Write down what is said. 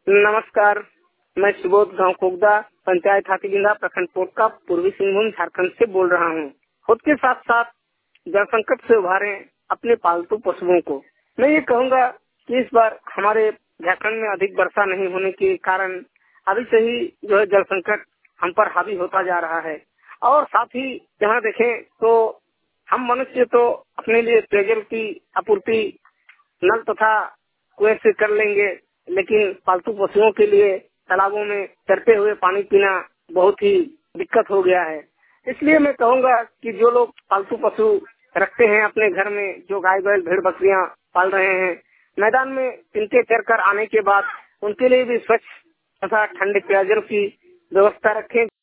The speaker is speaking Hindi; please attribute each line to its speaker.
Speaker 1: नमस्कार, मैं सुबोध गांव कोगदा पंचायत हाथीबिंदा प्रखंड पोटका पूर्वी सिंहभूम झारखंड से बोल रहा हूं। खुद के साथ साथ जल संकट से उभारे अपने पालतू पशुओं को। मैं ये कहूंगा कि इस बार हमारे झारखंड में अधिक वर्षा नहीं होने के कारण अभी से ही जो है जल संकट हम पर हावी होता जा रहा है। और साथ ही जहाँ देखें तो हम मनुष्य तो अपने लिए पेयजल की आपूर्ति नल तथा कुएं से कर लेंगे, लेकिन पालतू पशुओं के लिए तालाबों में तैरते हुए पानी पीना बहुत ही दिक्कत हो गया है। इसलिए मैं कहूंगा कि जो लोग पालतू पशु रखते हैं अपने घर में, जो गाय बैल भेड़ बकरियां पाल रहे हैं, मैदान में इनके चर कर आने के बाद उनके लिए भी स्वच्छ तथा ठंडे पेयजल की व्यवस्था रखें।